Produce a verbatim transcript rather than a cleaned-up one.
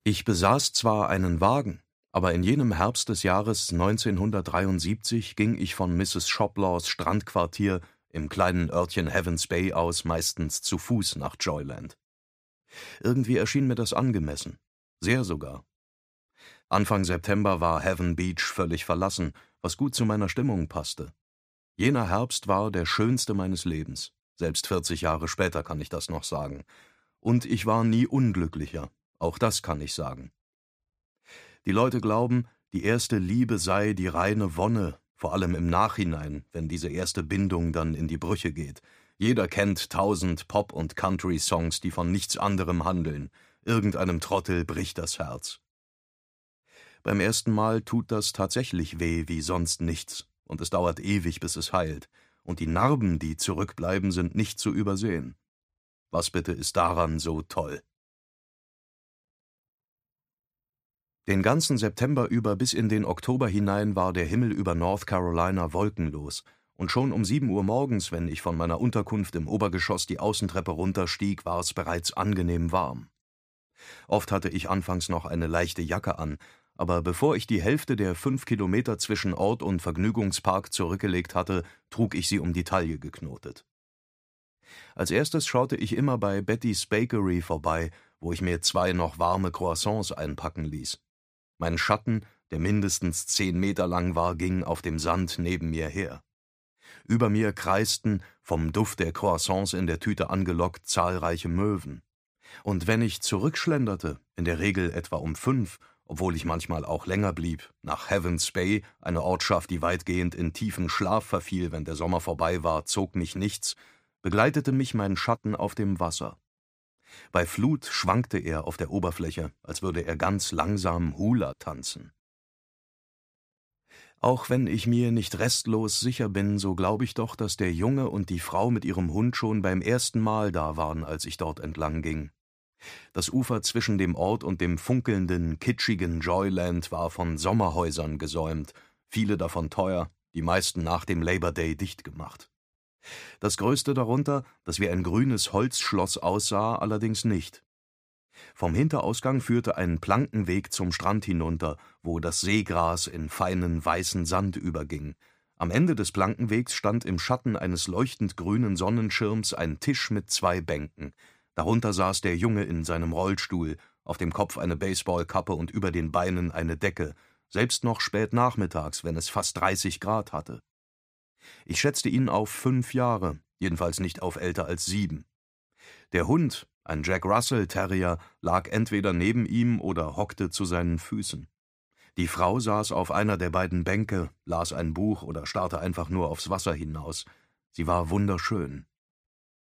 Ich besaß zwar einen Wagen, aber in jenem Herbst des Jahres neunzehnhundertdreiundsiebzig ging ich von Misses Shoplaws Strandquartier im kleinen Örtchen Heavens Bay aus meistens zu Fuß nach Joyland. Irgendwie erschien mir das angemessen, sehr sogar. Anfang September war Heaven Beach völlig verlassen, was gut zu meiner Stimmung passte. Jener Herbst war der schönste meines Lebens, selbst vierzig Jahre später kann ich das noch sagen. Und ich war nie unglücklicher, auch das kann ich sagen. Die Leute glauben, die erste Liebe sei die reine Wonne, vor allem im Nachhinein, wenn diese erste Bindung dann in die Brüche geht. Jeder kennt tausend Pop- und Country-Songs, die von nichts anderem handeln. Irgendeinem Trottel bricht das Herz. Beim ersten Mal tut das tatsächlich weh wie sonst nichts, und es dauert ewig, bis es heilt, und die Narben, die zurückbleiben, sind nicht zu übersehen. Was bitte ist daran so toll? Den ganzen September über bis in den Oktober hinein war der Himmel über North Carolina wolkenlos, und schon um sieben Uhr morgens, wenn ich von meiner Unterkunft im Obergeschoss die Außentreppe runterstieg, war es bereits angenehm warm. Oft hatte ich anfangs noch eine leichte Jacke an, aber bevor ich die Hälfte der fünf Kilometer zwischen Ort und Vergnügungspark zurückgelegt hatte, trug ich sie um die Taille geknotet. Als erstes schaute ich immer bei Betty's Bakery vorbei, wo ich mir zwei noch warme Croissants einpacken ließ. Mein Schatten, der mindestens zehn Meter lang war, ging auf dem Sand neben mir her. Über mir kreisten, vom Duft der Croissants in der Tüte angelockt, zahlreiche Möwen. Und wenn ich zurückschlenderte, in der Regel etwa um fünf, obwohl ich manchmal auch länger blieb, nach Heavens Bay, eine Ortschaft, die weitgehend in tiefen Schlaf verfiel, wenn der Sommer vorbei war, zog mich nichts, begleitete mich mein Schatten auf dem Wasser. Bei Flut schwankte er auf der Oberfläche, als würde er ganz langsam Hula tanzen. Auch wenn ich mir nicht restlos sicher bin, so glaube ich doch, dass der Junge und die Frau mit ihrem Hund schon beim ersten Mal da waren, als ich dort entlang ging. Das Ufer zwischen dem Ort und dem funkelnden, kitschigen Joyland war von Sommerhäusern gesäumt, viele davon teuer, die meisten nach dem Labor Day dicht gemacht. Das größte darunter, das wie ein grünes Holzschloss aussah, allerdings nicht. Vom Hinterausgang führte ein Plankenweg zum Strand hinunter, wo das Seegras in feinen weißen Sand überging. Am Ende des Plankenwegs stand im Schatten eines leuchtend grünen Sonnenschirms ein Tisch mit zwei Bänken. Darunter saß der Junge in seinem Rollstuhl, auf dem Kopf eine Baseballkappe und über den Beinen eine Decke, selbst noch spät nachmittags, wenn es fast dreißig Grad hatte. Ich schätzte ihn auf fünf Jahre, jedenfalls nicht auf älter als sieben. Der Hund, ein Jack Russell Terrier, lag entweder neben ihm oder hockte zu seinen Füßen. Die Frau saß auf einer der beiden Bänke, las ein Buch oder starrte einfach nur aufs Wasser hinaus. Sie war wunderschön.